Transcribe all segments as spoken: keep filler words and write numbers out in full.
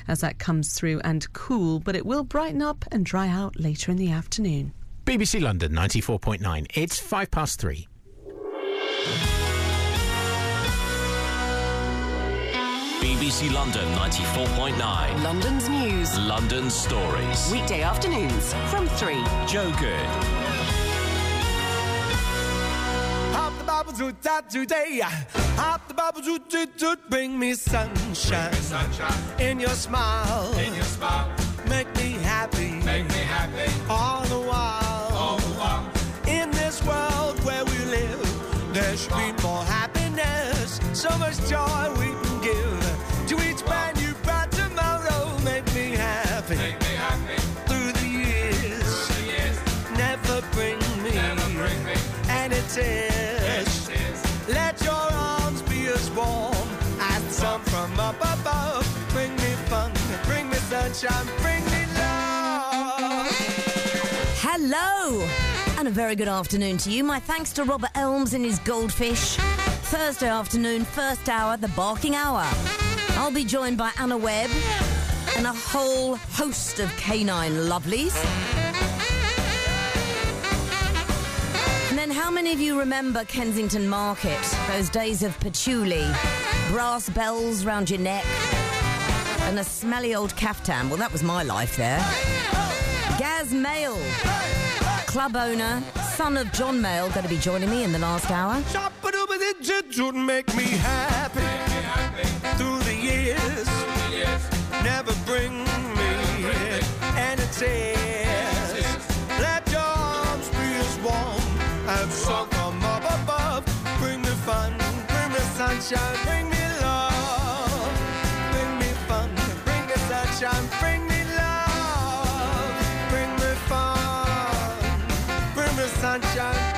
as that comes through, and cool, but it will brighten up and dry out later in the afternoon. B B C London ninety-four point nine. It's five past three. B B C London ninety-four point nine. London's news. London's stories. Weekday afternoons from three. Joe Good. Hop the bubble toot tat today. Hop the bubble toot toot toot. Bring me sunshine. sunshine. In your smile. In your smile. Make me happy. Make me happy. All the while. All the while. In this world where we live, there should be more happiness. So much joy we can give to each brand new bright tomorrow. Make me happy. Make me happy. Through the years. Through the years. Never bring me. Never bring me. And it is. It is. Let your arms be as warm as the sun from up above. Bring me fun. Bring me sunshine. Bring me love. Hello, and a very good afternoon to you. My thanks to Robert Elms and his goldfish. Thursday afternoon, first hour, the barking hour. I'll be joined by Anna Webb and a whole host of canine lovelies. And then how many of you remember Kensington Market? Those days of patchouli, brass bells round your neck, and a smelly old caftan. Well, that was my life there. Gaz Mail, club owner, son of John Mail, going to be joining me in the last hour. Make me happy. Make me happy. Through the years. Through the years. Never bring me. And it says, let your arms be as warm as sun from up above. Bring me fun, bring me sunshine, bring me love. Bring me fun, bring me sunshine, bring me love. Bring me fun, bring me sunshine.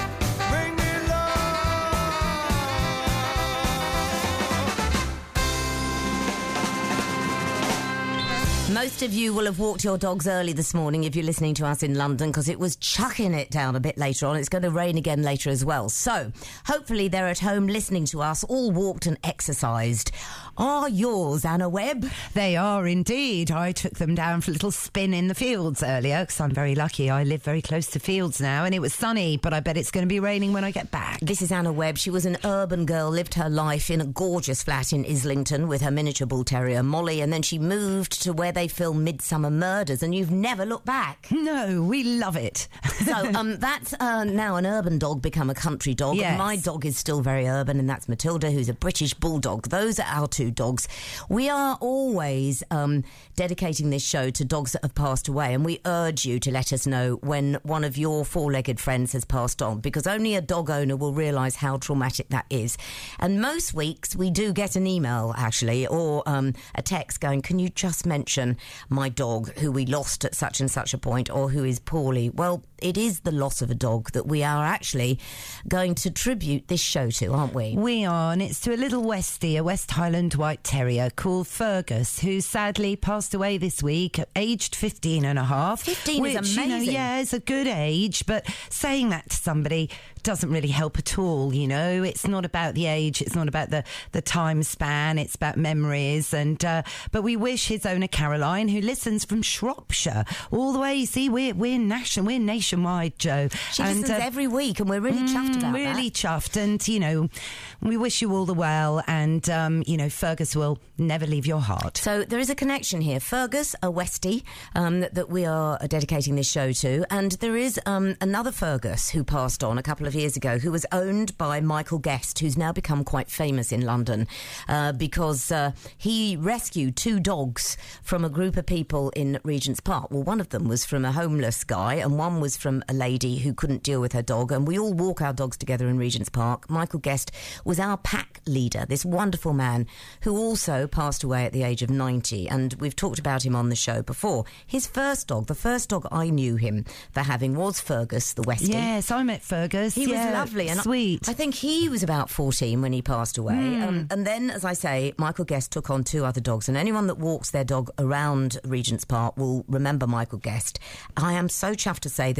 Most of you will have walked your dogs early this morning if you're listening to us in London, because it was chucking it down a bit later on. It's going to rain again later as well. So, hopefully they're at home listening to us, all walked and exercised. Are yours, Anna Webb? They are indeed. I took them down for a little spin in the fields earlier, because I'm very lucky. I live very close to fields now, and it was sunny, but I bet it's going to be raining when I get back. This is Anna Webb. She was an urban girl, lived her life in a gorgeous flat in Islington with her miniature bull terrier, Molly, and then she moved to where they film Midsummer Murders, and you've never looked back. No, we love it. So um, that's uh, now an urban dog become a country dog. Yes. My dog is still very urban, and that's Matilda, who's a British bulldog. Those are our two dogs. We are always um, dedicating this show to dogs that have passed away, and we urge you to let us know when one of your four-legged friends has passed on, because only a dog owner will realise how traumatic that is. And most weeks we do get an email, actually, or um, a text going, can you just mention my dog who we lost at such and such a point, or who is poorly? Well, it is the loss of a dog that we are actually going to tribute this show to, aren't we? We are, and it's to a little Westie, a West Highland White Terrier called Fergus, who sadly passed away this week, aged fifteen and a half. fifteen which, is amazing. You know, yeah, it's a good age, but saying that to somebody doesn't really help at all, you know. It's not about the age, it's not about the, the time span, it's about memories. And uh, but we wish his owner Caroline, who listens from Shropshire all the way, you see, we're, we're, nation, we're nationwide, Joe. She and, listens uh, every week, and we're really chuffed about really that. Really chuffed, and, you know, we wish you all the well, and, um, you know, Fergus will never leave your heart. So there is a connection here. Fergus, a Westie, um, that, that we are dedicating this show to, and there is um, another Fergus who passed on a couple of years ago, who was owned by Michael Guest, who's now become quite famous in London uh, because uh, he rescued two dogs from a group of people in Regent's Park. Well, one of them was from a homeless guy, and one was from a lady who couldn't deal with her dog, and we all walk our dogs together in Regent's Park. Michael Guest was our pack leader, this wonderful man who also passed away at the age of ninety, and we've talked about him on the show before. His first dog, the first dog I knew him for having, was Fergus, the Westie. Yes, I met Fergus. He yeah, was lovely and sweet. I, I think he was about fourteen when he passed away. Mm. Um, and then, as I say, Michael Guest took on two other dogs, and anyone that walks their dog around Regent's Park will remember Michael Guest. I am so chuffed to say there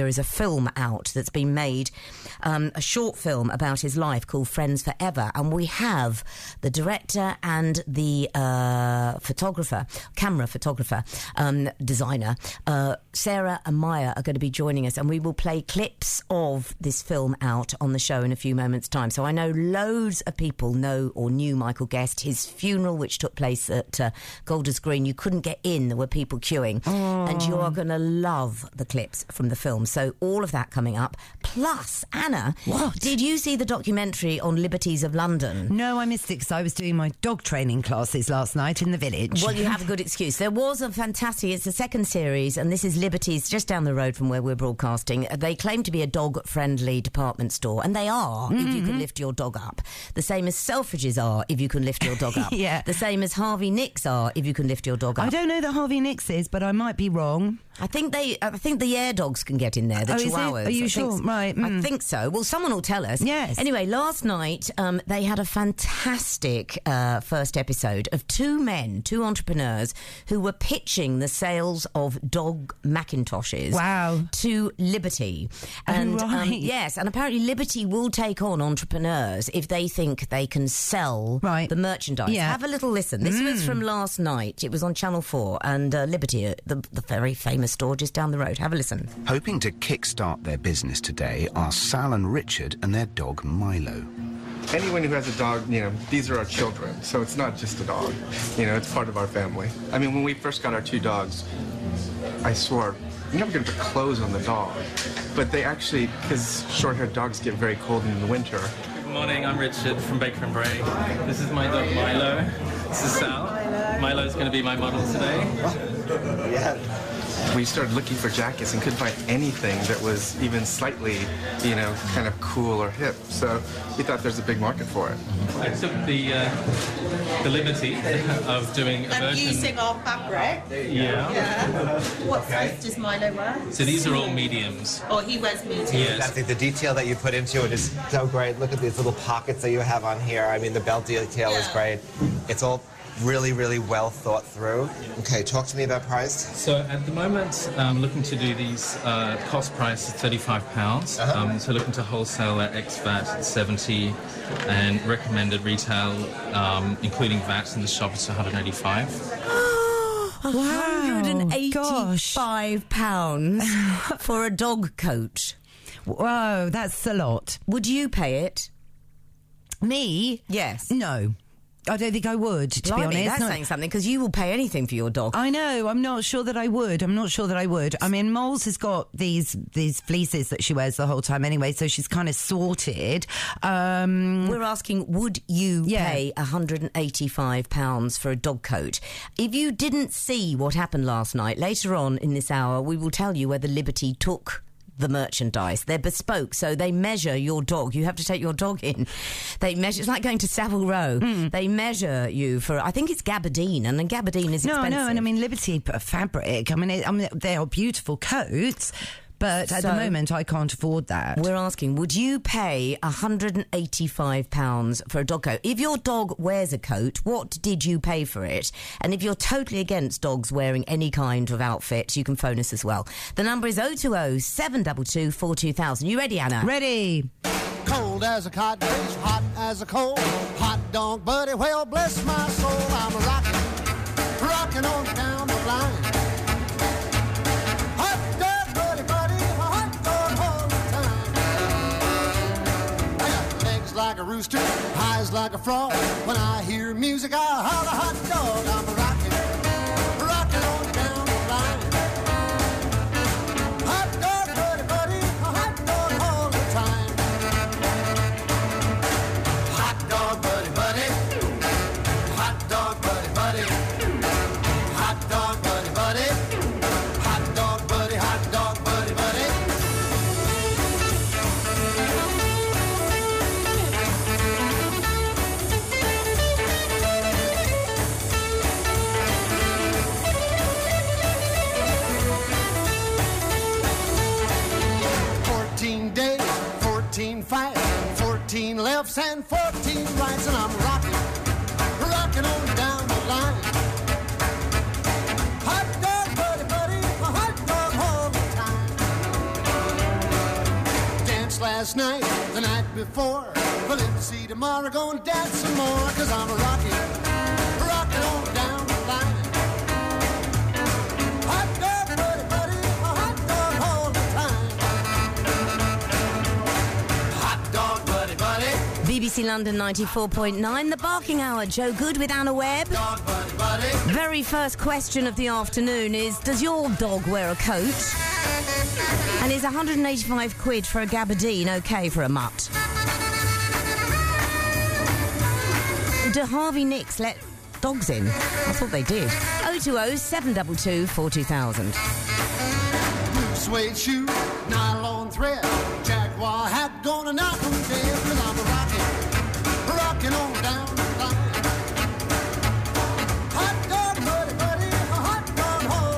there is a film out that's been made, um, a short film about his life called Friends Forever, and we have the director and the uh, photographer, camera photographer, um, designer, uh, Sarah and Maya are going to be joining us, and we will play clips of this film out on the show in a few moments' time. So I know loads of people know or knew Michael Guest. His funeral, which took place at uh, Golders Green, you couldn't get in, there were people queuing. Oh. And you are going to love the clips from the film. So all of that coming up. Plus, Anna, what? Did you see the documentary on Liberties of London? No, I missed it because I was doing my dog training classes last night in the village. Well, you have a good excuse. There was a fantastic, it's the second series, and this is Liberties, just down the road from where we're broadcasting. They claim to be a dog-friendly department store, and they are, mm-hmm. if you can lift your dog up. The same as Selfridges are, if you can lift your dog up. Yeah. The same as Harvey Nicks are, if you can lift your dog up. I don't know that Harvey Nicks is, but I might be wrong. I think they. I think the air dogs can get in there. The oh, chihuahuas. Is it? Are you I sure? Think, right. Mm. I think so. Well, someone will tell us. Yes. Anyway, last night um, they had a fantastic uh, first episode of two men, two entrepreneurs, who were pitching the sales of dog Macintoshes. Wow. To Liberty, and oh, right. um, yes, and apparently Liberty will take on entrepreneurs if they think they can sell right. the merchandise. Yeah. Have a little listen. This mm. was from last night. It was on Channel Four, and uh, Liberty, uh, the, the very famous store just down the road. Have a listen. Hoping to kickstart their business today are Sal and Richard and their dog Milo. Anyone who has a dog, you know, these are our children, so it's not just a dog. You know, it's part of our family. I mean, when we first got our two dogs, I swore, you're never going to put clothes on the dog. But they actually, because short-haired dogs get very cold in the winter. Good morning, I'm Richard from Baker and Bray. This is my dog Milo. This is Sal. Milo's going to be my model today. Yeah. We started looking for jackets and couldn't find anything that was even slightly, you know, kind of cool or hip. So we thought there's a big market for it. I took the uh, the liberty of doing a and version. using our fabric. Yeah. Yeah. What size does Milo wear? So these are all mediums. Oh, he wears mediums. Yes. I think the detail that you put into it is so great. Look at these little pockets that you have on here. I mean, the belt detail yeah. is great. It's all really, really well thought through. Okay, talk to me about price. So at the moment, I'm looking to do these uh, cost price is thirty-five pounds. Uh-huh. Um, so looking to wholesale at ex-V A T at seventy, and recommended retail, um, including V A T in the shop, is one hundred eighty-five. one hundred eighty-five pounds for a dog coat. Whoa, that's a lot. Would you pay it? Me? Yes. No. I don't think I would, to Blimey, be honest. That's Not... saying something, because you will pay anything for your dog. I know. I'm not sure that I would. I'm not sure that I would. I mean, Moles has got these these fleeces that she wears the whole time anyway, so she's kind of sorted. Um, We're asking, would you yeah. pay one hundred eighty-five pounds for a dog coat? If you didn't see what happened last night, later on in this hour, we will tell you whether Liberty took the merchandise. They're bespoke, so they measure your dog. You have to take your dog in. They measure. It's like going to Savile Row. Mm. They measure you for. I think it's gabardine, and then gabardine is no, expensive. No, and I mean Liberty fabric. I mean, it, I mean they are beautiful coats. But so, at the moment, I can't afford that. We're asking, would you pay one hundred eighty-five pounds for a dog coat? If your dog wears a coat, what did you pay for it? And if you're totally against dogs wearing any kind of outfit, you can phone us as well. The number is oh two oh, seven two two, four two thousand. You ready, Anna? Ready. Cold as a codfish, hot as a coal. Hot dog, buddy, well, bless my soul. I'm a rockin', rockin' on down the line. Like a rooster, eyes like a frog. When I hear music, I holler hot dog. I'm a rockin', rockin' on down the line. Hot dog, buddy, buddy, a hot dog all the time. Hot dog, buddy, buddy. Hot dog, buddy, buddy. Hot dog, buddy, buddy. Hot dog, buddy, hot dog, buddy, buddy. fourteen days, fourteen fights, fourteen lefts and fourteen rights, and I'm rocking, rocking on down the line. Hot dog, buddy, buddy, a hot dog all the time. last night, the night before. Well, let's see tomorrow, gonna dance some more, cause I'm a rockin', rockin' on down the line. Hot dog, buddy, buddy, a hot dog all the time. Hot dog, buddy, buddy. B B C London ninety-four point nine, The Barking Hour. Joe Good with Anna Webb. Dog, buddy, buddy. Very first question of the afternoon is, does your dog wear a coat? And is one hundred eighty-five quid for a gabardine okay for a mutt? Do Harvey Nicks let dogs in? I thought they did. oh two oh, seven two two, four two thousand. Suede shoe, nylon thread, Jaguar hat, gonna knock 'em dead, cause I'm a rockin', rockin' on down the line. Hot dog, buddy, buddy, a hot dog all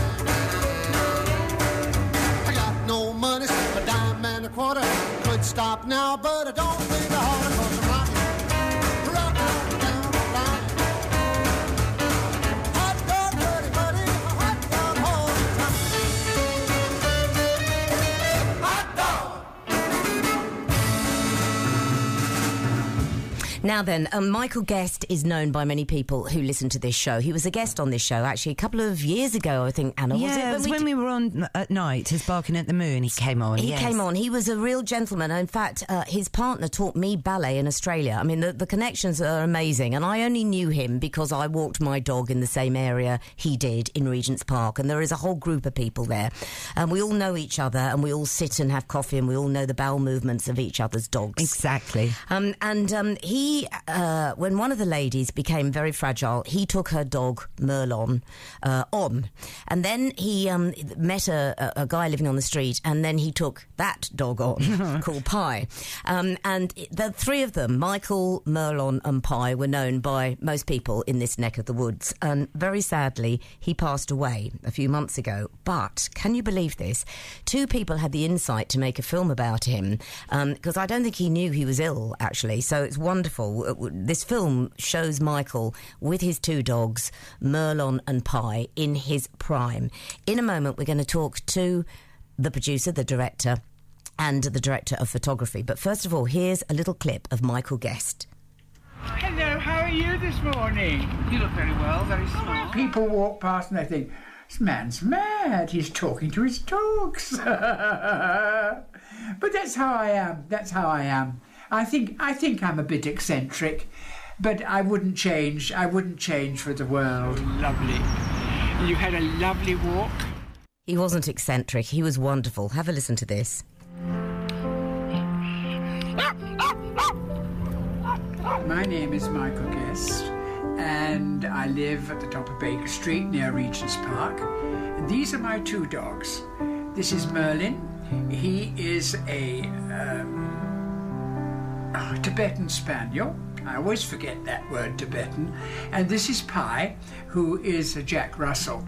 the time. I got no money, a dime and a quarter, could stop now, but I don't think the harder, cause I'm rockin', rockin' on down the line. Hot dog, buddy, buddy, a hot dog all the time. Now then, um, Michael Guest is known by many people who listen to this show. He was a guest on this show actually a couple of years ago, I think, Anna, was it? Yeah, it was we when d- we were on at night, his Barking at the Moon, he came on. He yes. came on. He was a real gentleman. In fact, uh, his partner taught me ballet in Australia. I mean, the, the connections are amazing. And I only knew him because I walked my dog in the same area he did in Regent's Park. And there is a whole group of people there. And we all know each other and we all sit and have coffee and we all know the bowel movements of each other's dogs. Exactly. Um, and um, he, uh, when one of the ladies became very fragile, he took her dog, Merlon, uh, on. And then he um, met a, a, a guy living on the street, and then he took that dog on, called Pie. Um, and the three of them, Michael, Merlon and Pie, were known by most people in this neck of the woods. And very sadly, he passed away a few months ago. But can you believe this? Two people had the insight to make a film about him, because um, I don't think he knew he was ill, actually. So it's wonderful. This film shows Michael with his two dogs, Merlon and Pie, in his prime. In a moment, we're going to talk to the producer, the director, and the director of photography. But first of all, here's a little clip of Michael Guest. Hello, how are you this morning? You look very well, very smart. People walk past and they think, this man's mad, he's talking to his dogs. But that's how I am, that's how I am. I think I think I'm a bit eccentric, but I wouldn't change, I wouldn't change for the world. Lovely. You had a lovely walk? He wasn't eccentric, he was wonderful. Have a listen to this. My name is Michael Guest, and I live at the top of Baker Street near Regent's Park. And these are my two dogs. This is Merlin. He is a um, oh, Tibetan Spaniel. I always forget that word, Tibetan. And this is Pie, who is a Jack Russell.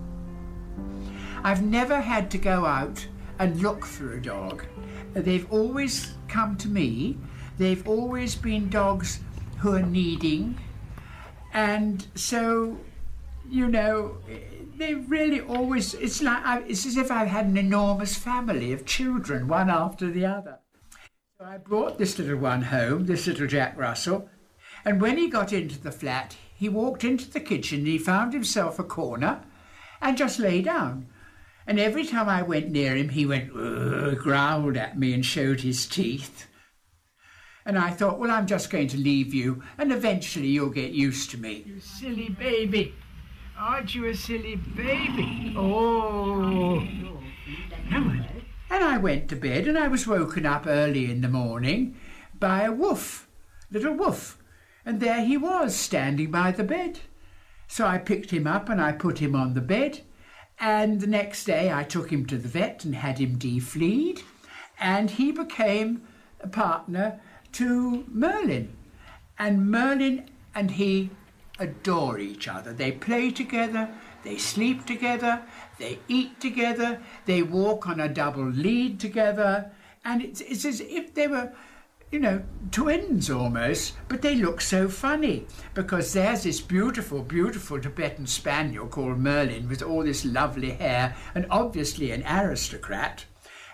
I've never had to go out and look for a dog. They've always come to me. They've always been dogs who are needing. And so, you know, they really always, it's like, I, it's as if I've had an enormous family of children, one after the other. So I brought this little one home, this little Jack Russell, and when he got into the flat, he walked into the kitchen and he found himself a corner and just lay down. And every time I went near him, he went, uh, growled at me and showed his teeth. And I thought, well, I'm just going to leave you, and eventually you'll get used to me. You silly baby. Aren't you a silly baby? Oh. And I went to bed, and I was woken up early in the morning by a woof, little woof. And there he was, standing by the bed. So I picked him up and I put him on the bed. And the next day I took him to the vet and had him de-fleed. And he became a partner to Merlin. And Merlin and he adore each other. They play together, they sleep together, they eat together, they walk on a double lead together. And it's, it's as if they were, you know, twins almost, but they look so funny because there's this beautiful, beautiful Tibetan Spaniel called Merlin with all this lovely hair and obviously an aristocrat.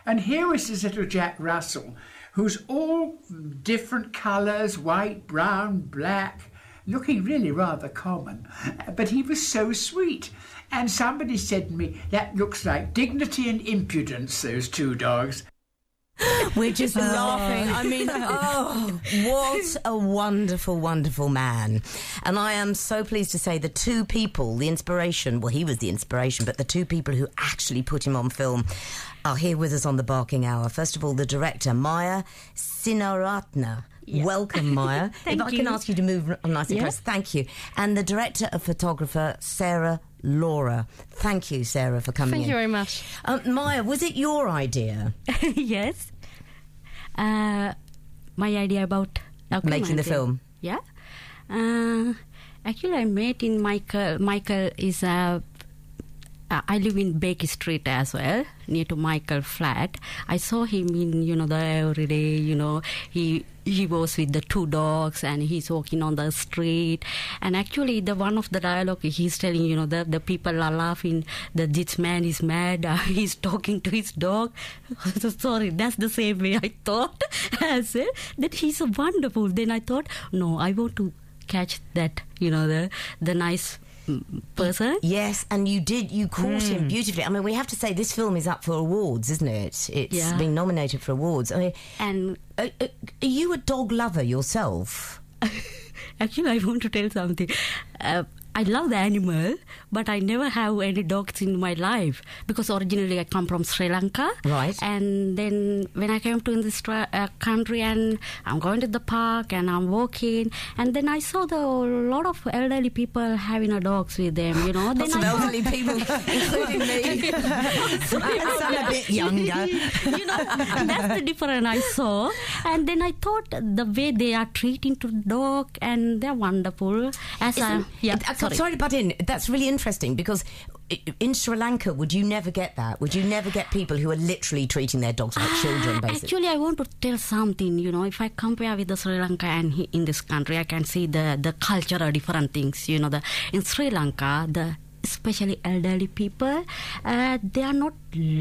And here was this little Jack Russell, who's all different colours, white, brown, black, looking really rather common. But he was so sweet. And somebody said to me, that looks like dignity and impudence, those two dogs. We're just laughing. I mean, oh, what a wonderful, wonderful man. And I am so pleased to say the two people, the inspiration, well, he was the inspiration, but the two people who actually put him on film are here with us on the Barking Hour. First of all, the director, Maya Sinaratna. Yeah. Welcome, Maya. Thank if I you. can ask you to move nice and Yeah. close. Thank you. And the director of photographer, Sarah Laura. Thank you, Sarah, for coming Thank in. you very much. Um, Maya, was it your idea? Yes. Uh, my idea about Making the film? Yeah. Uh, actually, I met in Michael. Michael is a. Uh, I live in Baker Street as well, near to Michael flat. I saw him in, you know, the every day, you know, he he was with the two dogs and he's walking on the street. And actually, the one of the dialogue, he's telling, you know, the, the people are laughing, that this man is mad, uh, he's talking to his dog. So sorry, that's the same way I thought as well, that he's so wonderful. Then I thought, no, I want to catch that, you know, the the nice person. Yes, and you did, you caught mm. him beautifully. I mean, we have to say this film is up for awards, isn't it? It's Yeah. been nominated for awards. I mean, and are, are you a dog lover yourself? Actually, I want to tell something. Uh, I love the animal, but I never have any dogs in my life because originally I come from Sri Lanka. Right. And then when I came to this tra- uh, country and I'm going to the park and I'm walking, and then I saw the lot of elderly people having a dogs with them, you know. Lots then of I elderly people, including me. So, you know, I'm a bit younger. You know, that's the difference I saw. And then I thought the way they are treating to dog, and they're wonderful. As I, Isn't- yeah, I- sorry. sorry to butt in. That's really interesting because i- in Sri Lanka, would you never get that? Would you never get people who are literally treating their dogs like children, basically? Actually, I want to tell something. You know, if I compare with the Sri Lanka and he, in this country, I can see the the cultural different things. You know, the in Sri Lanka, the especially elderly people, uh, they are not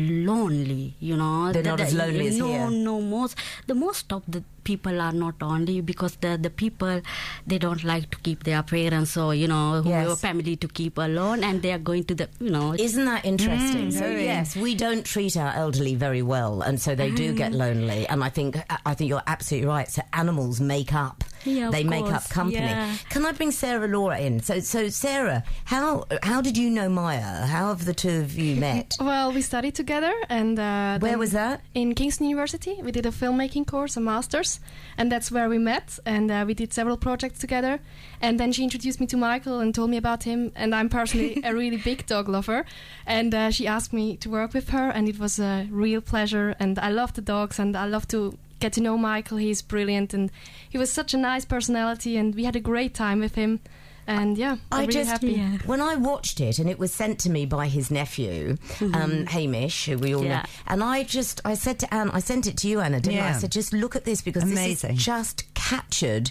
lonely. You know, They're the, not the, as lonely as no, here. No, most the most of the people are not only because the the people, they don't like to keep their parents or, you know, whoever Yes. family to keep alone, and they are going to the, you know. Isn't that interesting? Mm, so very. yes, we don't treat our elderly very well, and so they do get lonely. And I think I think you're absolutely right. So animals make up. Yeah, of they make course, up company. yeah. Can I bring Sarah Laura in? So so Sarah, how how did you know Maya? How have the two of you met? Well, we studied together, and uh, Where then was that? In Kingston University. We did a filmmaking course, a master's, and that's where we met. And uh, we did several projects together. And then she introduced me to Michael and told me about him. And I'm personally a really big dog lover. And uh, she asked me to work with her, and it was a real pleasure. And I love the dogs, and I love to get to know Michael. He's brilliant, and he was such a nice personality, and we had a great time with him. And yeah, I'm I really just happy. when I watched it, and it was sent to me by his nephew, um, Hamish, who we all know, Yeah. and I just I said to Anne, I sent it to you, Anna, didn't I? I Yeah. said, just look at this because Amazing. this is just captured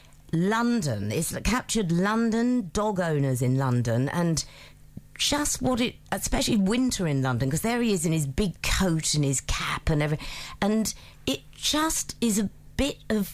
London. It's captured London, dog owners in London, and just what it, especially winter in London, because there he is in his big coat and his cap and everything, and it just is a bit of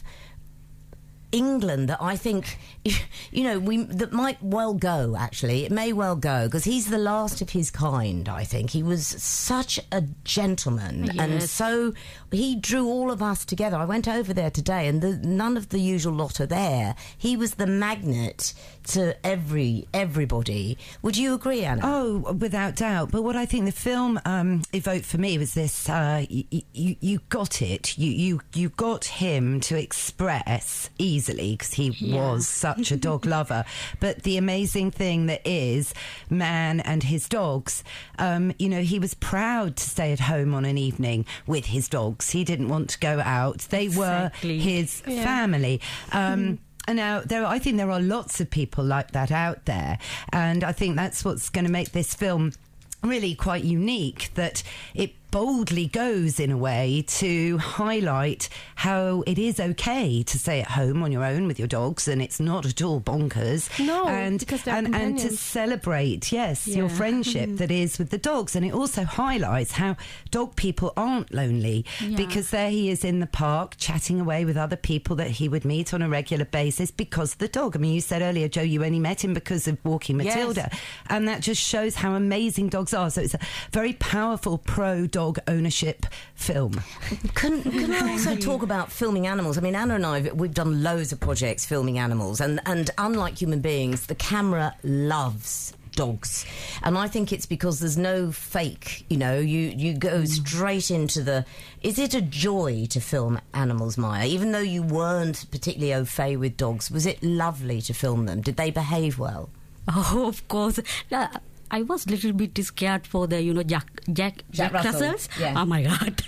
England that I think, you know, we that might well go, actually. It may well go, because he's the last of his kind, I think. He was such a gentleman, and Yes. so he drew all of us together. I went over there today, and the, none of the usual lot are there. He was the magnet to every everybody. Would you agree, Anna? Oh, without doubt. But what I think the film um, evoked for me was this: uh, you, you, you got it. You, you, you got him to express easily, because he Yeah. was such a dog lover. But the amazing thing that is man and his dogs. Um, you know, he was proud to stay at home on an evening with his dogs. He didn't want to go out. They Exactly. were his Yeah. family. Um, And now, there, I think there are lots of people like that out there, and I think that's what's going to make this film really quite unique, that it boldly goes in a way to highlight how it is okay to stay at home on your own with your dogs, and it's not at all bonkers. No, and because they're and, and to companions. celebrate, yes, your Yeah. friendship that is with the dogs. And it also highlights how dog people aren't lonely, Yeah. because there he is in the park chatting away with other people that he would meet on a regular basis because of the dog. I mean, you said earlier, Joe, you only met him because of Walking Yes. Matilda, and that just shows how amazing dogs are. So it's a very powerful pro-dog ownership film. Can, can I also talk about filming animals? I mean, Anna and I, we've done loads of projects filming animals, and, and unlike human beings, the camera loves dogs. And I think it's because there's no fake, you know, you, you go straight into the... Is it a joy to film animals, Maya? Even though you weren't particularly au fait with dogs, was it lovely to film them? Did they behave well? Oh, of course. Uh, I was a little bit scared for the, you know, Jack Jack Jack Jack, Russell, Russells. yeah. Oh my God!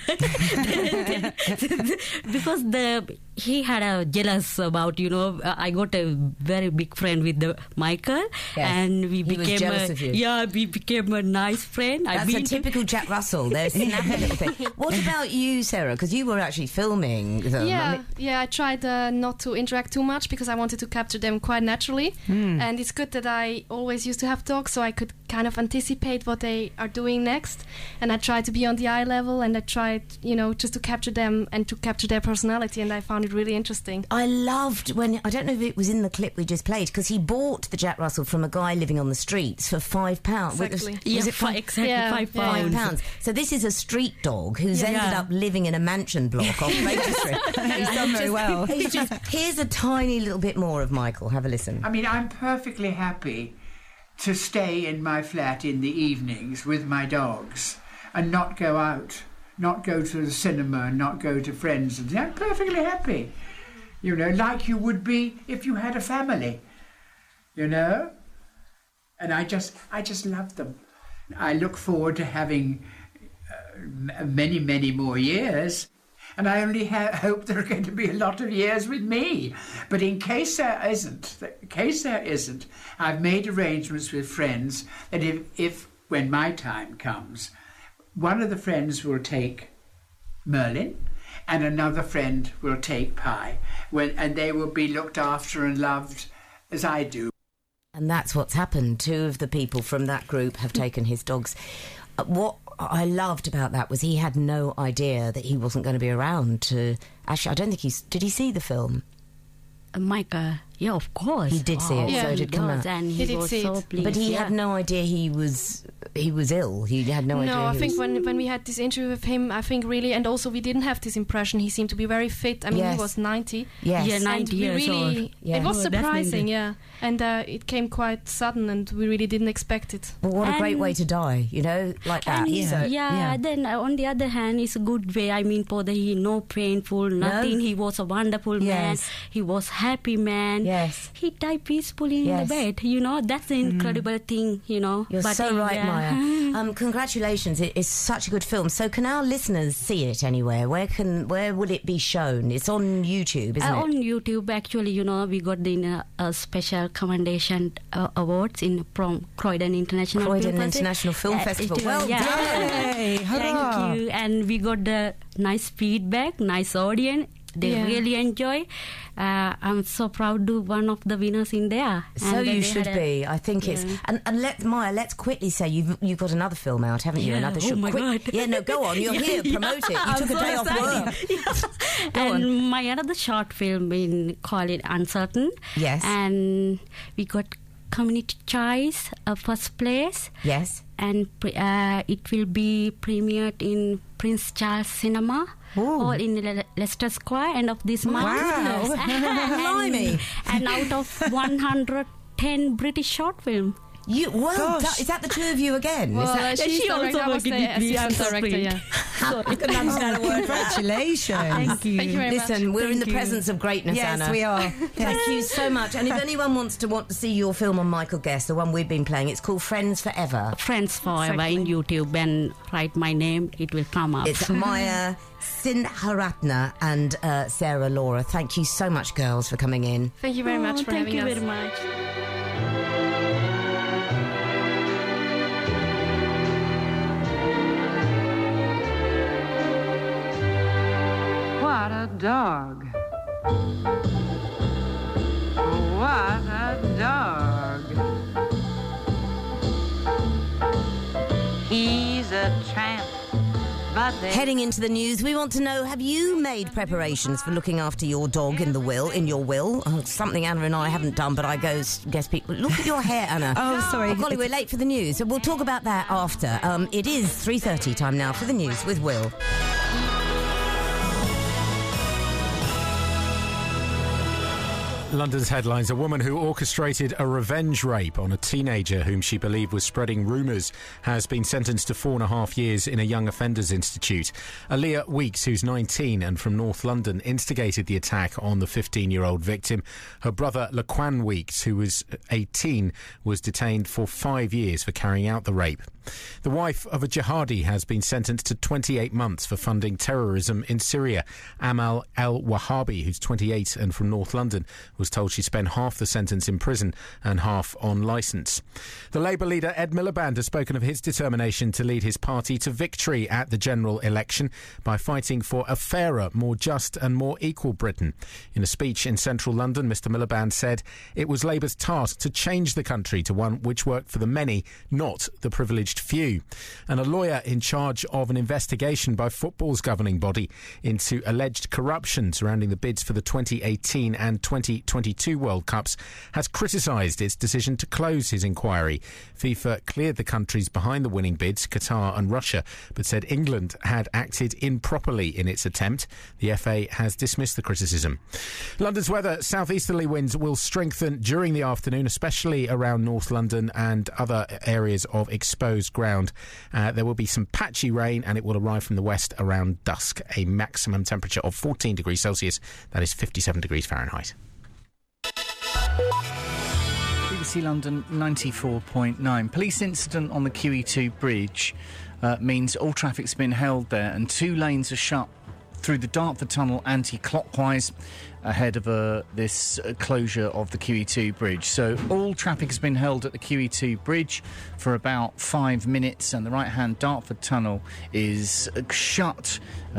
Because the he had a jealous about, you know. uh, I got a very big friend with the Michael, Yes. and we He was became jealous a, of you. yeah, we became a nice friend. I've That's a been to- typical Jack Russell. They're snappy little thing. What about you, Sarah? Because you were actually filming them. I Yeah, mean- yeah. I tried uh, not to interact too much because I wanted to capture them quite naturally. Hmm. And it's good that I always used to have dogs, so I could kind of anticipate what they are doing next. And I tried to be on the eye level, and I tried, you know, just to capture them and to capture their personality. And I found it really interesting. I loved when, I don't know if it was in the clip we just played, because he bought the Jack Russell from a guy living on the streets for five pounds. Exactly. Was, Yeah, was it fi- five, exactly, Yeah, five yeah. five pounds. pounds? So this is a street dog who's Yeah. ended Yeah. up living in a mansion block off Baker Street. He's done very well. He's just, here's a tiny little bit more of Michael. Have a listen. I mean, I'm perfectly happy to stay in my flat in the evenings with my dogs and not go out, not go to the cinema, and not go to friends. And I'm perfectly happy, you know, like you would be if you had a family, you know. And I just, I just love them. I look forward to having uh, m- many, many more years. And I only ha- hope there are going to be a lot of years with me. But in case there isn't, in case there isn't, I've made arrangements with friends that if, if when my time comes, one of the friends will take Merlin and another friend will take Pi, when, and they will be looked after and loved as I do. And that's what's happened. Two of the people from that group have taken his dogs. Uh, What I loved about that was he had no idea that he wasn't going to be around to... Actually, I don't think he's... Did he see the film? Uh, Michael, yeah, of course. He did see it, Yeah, so it he did come does, out. and he, He did was see so it. pleased. But he yeah. had no idea he was he was ill. He had no, idea. No, I he think was... when when we had this interview with him, I think really, and also we didn't have this impression. He seemed to be very fit. I mean, Yes. he was ninety. Yes. Yeah, And ninety we years really, old. Yeah. it was Oh, surprising, definitely. yeah. And uh, it came quite sudden, and we really didn't expect it. But what a great And- way to die, you know, like that. And So, yeah, yeah. then uh, on the other hand, it's a good way. I mean, for the he no painful, nothing. He was a wonderful man. Yes. He was happy man. Yes. He died peacefully Yes. in the bed. You know, that's an incredible thing. You know, You're But, so uh, right, yeah. Maya. Um, congratulations! It is such a good film. So, can our listeners see it anywhere? Where can where will it be shown? It's on YouTube, isn't Uh, it? on YouTube, actually, you know, we got the uh, uh, special commendation uh, awards in from Croydon International Croydon Film International Film Uh, Festival. it- Well yeah. done. Yay, hurrah. Thank you. And we got the nice feedback, nice audience. They Yeah. really enjoy. Uh, I'm so proud to be one of the winners in there. So And then you they should had a- be. I think it's Yeah. and, and let Maya. Let's quickly say you've you've got another film out, haven't you? Yeah. Another Oh short- my quick, God. Yeah, no, go on. You're Yeah, here. yeah. Promote it. You I'm took a so day off excited. work. Go and on. my another short film in call it Uncertain. Yes. And we got community choice uh, first place. Yes. And pre- uh, it will be premiered in Prince Charles Cinema. Ooh. All in Le- Leicester Square end of this month. Wow. Blimey. and, and out of one hundred ten British short film. You well, Gosh. that, is that the two of you again? Well, is uh, that, she's she director, also I was the working with me. I'm assistant sorry. director, yeah. I couldn't understand a word. Congratulations. Thank you. Thank you very much. Listen, we're in Thank the you. presence of greatness, Yes, Anna. we are. Thank you so much. And if anyone wants to want to see your film on Michael Guest, the one we've been playing, it's called Friends Forever. Friends Forever Exactly. in YouTube, and write my name, it will come up. It's Maya Sinharatna and uh, Sarah Laura. Thank you so much, girls, for coming in. Thank you very Oh, much for thank having you us. very much. dog. What a dog. He's a tramp. Heading into the news, we want to know, have you made preparations for looking after your dog in the will, in your will? Oh, something Anna and I haven't done, but I go, guess people, look at your hair, Anna. Oh, sorry. Oh, golly, we're late for the news. So we'll talk about that after. Um, it is three thirty time now for the news with Will. London's headlines. A woman who orchestrated a revenge rape on a teenager whom she believed was spreading rumours has been sentenced to four and a half years in a young offenders institute. Aaliyah Weeks, who's nineteen and from North London, instigated the attack on the fifteen-year-old victim. Her brother, Laquan Weeks, who was eighteen, was detained for five years for carrying out the rape. The wife of a jihadi has been sentenced to twenty-eight months for funding terrorism in Syria. Amal El-Wahabi, who's twenty-eight and from North London, was told she spent half the sentence in prison and half on licence. The Labour leader Ed Miliband has spoken of his determination to lead his party to victory at the general election by fighting for a fairer, more just and more equal Britain. In a speech in central London, Mr Miliband said it was Labour's task to change the country to one which worked for the many, not the privileged few. And a lawyer in charge of an investigation by football's governing body into alleged corruption surrounding the bids for the twenty eighteen and twenty twenty-two World Cups has criticised its decision to close his inquiry. FIFA cleared the countries behind the winning bids, Qatar and Russia, but said England had acted improperly in its attempt. The F A has dismissed the criticism. London's weather. Southeasterly winds will strengthen during the afternoon, especially around North London and other areas of exposed ground. Uh, there will be some patchy rain and it will arrive from the west around dusk. A maximum temperature of fourteen degrees Celsius, that is fifty-seven degrees Fahrenheit. B B C London ninety-four point nine. Police incident on the Q E two bridge uh, means all traffic's been held there and two lanes are shut through the Dartford Tunnel anti-clockwise ahead of uh, this uh, closure of the Q E two bridge. So all traffic has been held at the Q E two bridge for about five minutes and the right-hand Dartford Tunnel is uh, shut uh,